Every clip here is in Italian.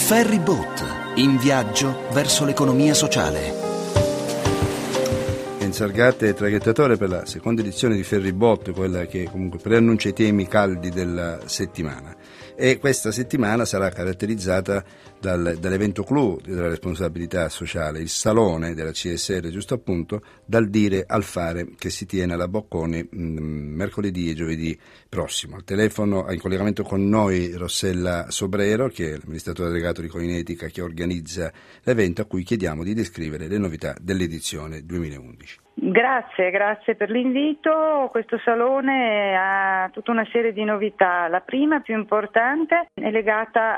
Ferryboat, in viaggio verso l'economia sociale. Sargate traghettatore per la seconda edizione di Ferryboat, quella che comunque preannuncia i temi caldi della settimana, e questa settimana sarà caratterizzata dall'evento clou della responsabilità sociale, il salone della CSR, giusto appunto, dal dire al fare, che si tiene alla Bocconi mercoledì e giovedì prossimo. Al telefono, in collegamento con noi, Rossella Sobrero, che è l'amministratore delegato di Coinetica, che organizza l'evento, a cui chiediamo di descrivere le novità dell'edizione 2011. Grazie per l'invito. Questo salone ha tutta una serie di novità. La prima, più importante, è legata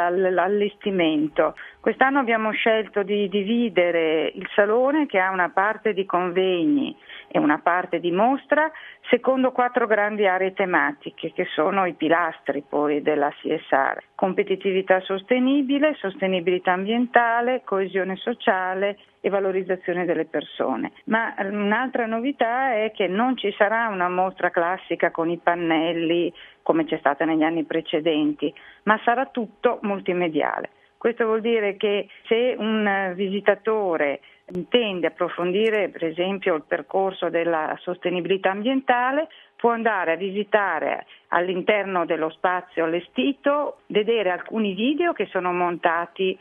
all'allestimento. Quest'anno abbiamo scelto di dividere il salone, che ha una parte di convegni e una parte di mostra, secondo 4 grandi aree tematiche, che sono i pilastri poi della CSR: competitività sostenibile, sostenibilità ambientale, coesione sociale e valorizzazione delle persone. Ma un'altra novità è che non ci sarà una mostra classica con i pannelli come c'è stata negli anni precedenti, ma sarà tutto multimediale. Questo vuol dire che se un visitatore intende approfondire, per esempio, il percorso della sostenibilità ambientale, può andare a visitare all'interno dello spazio allestito, vedere alcuni video che sono montati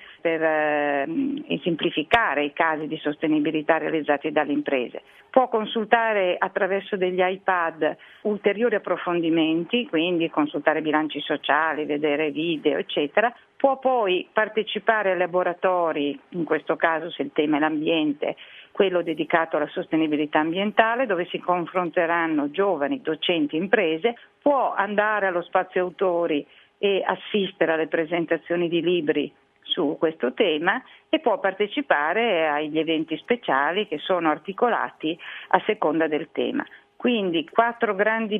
per esemplificare i casi di sostenibilità realizzati dalle imprese. Può consultare attraverso degli iPad ulteriori approfondimenti, quindi consultare bilanci sociali, vedere video, eccetera. Può poi partecipare ai laboratori, in questo caso se il tema è l'ambiente, quello dedicato alla sostenibilità ambientale, dove si confronteranno giovani, docenti, imprese. Può andare allo spazio autori e assistere alle presentazioni di libri su questo tema e può partecipare agli eventi speciali che sono articolati a seconda del tema. Quindi 4 grandi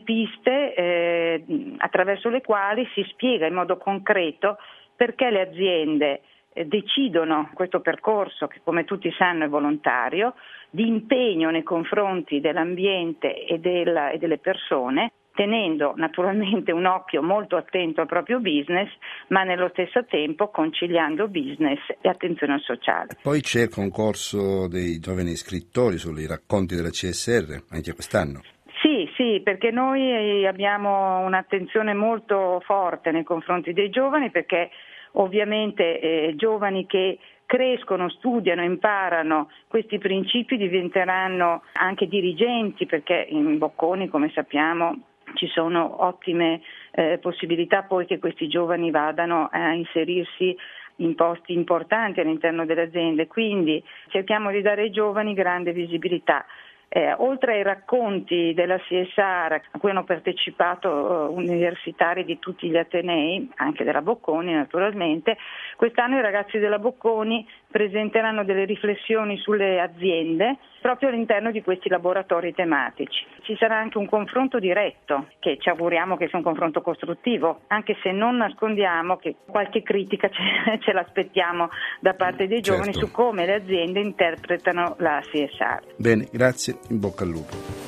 piste attraverso le quali si spiega in modo concreto perché le aziende decidono questo percorso, che come tutti sanno è volontario, di impegno nei confronti dell'ambiente e delle persone, tenendo naturalmente un occhio molto attento al proprio business, ma nello stesso tempo conciliando business e attenzione al sociale. Poi c'è il concorso dei giovani scrittori sui racconti della CSR, anche quest'anno. Sì, perché noi abbiamo un'attenzione molto forte nei confronti dei giovani, perché ovviamente giovani che crescono, studiano, imparano questi principi diventeranno anche dirigenti, perché in Bocconi, come sappiamo, ci sono ottime possibilità poi che questi giovani vadano a inserirsi in posti importanti all'interno delle aziende, quindi cerchiamo di dare ai giovani grande visibilità. Oltre ai racconti della CSR a cui hanno partecipato universitari di tutti gli atenei, anche della Bocconi naturalmente, quest'anno i ragazzi della Bocconi presenteranno delle riflessioni sulle aziende proprio all'interno di questi laboratori tematici. Ci sarà anche un confronto diretto, che ci auguriamo che sia un confronto costruttivo, anche se non nascondiamo che qualche critica ce l'aspettiamo da parte dei giovani, certo, su come le aziende interpretano la CSR. Bene, grazie, in bocca al lupo.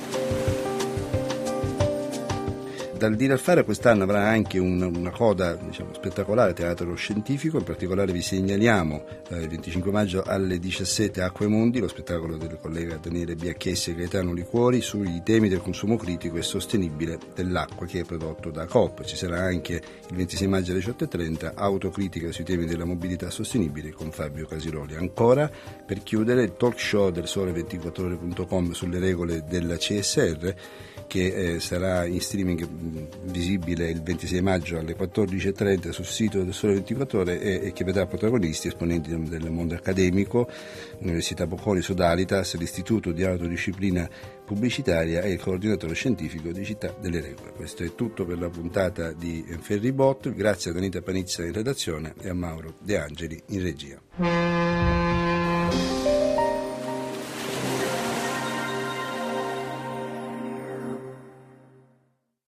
Dal dire al fare quest'anno avrà anche una coda spettacolare teatro scientifico. In particolare vi segnaliamo il 25 maggio alle 17 Acque Mondi, lo spettacolo del collega Daniele Biacchessi e Gaetano Liquori sui temi del consumo critico e sostenibile dell'acqua, che è prodotto da Coop. Ci sarà anche il 26 maggio alle 18:30 autocritica sui temi della mobilità sostenibile con Fabio Casiroli. Ancora, per chiudere, il talk show del Sole24Ore.com sulle regole della CSR, che sarà in streaming visibile il 26 maggio alle 14:30 sul sito del Sole 24 Ore e che vedrà protagonisti esponenti del mondo accademico, l'Università Bocconi, Sodalitas, l'Istituto di Autodisciplina Pubblicitaria e il coordinatore scientifico di Città delle Regole. Questo è tutto per la puntata di Ferryboat. Grazie ad Anita Panizza in redazione e a Mauro De Angeli in regia.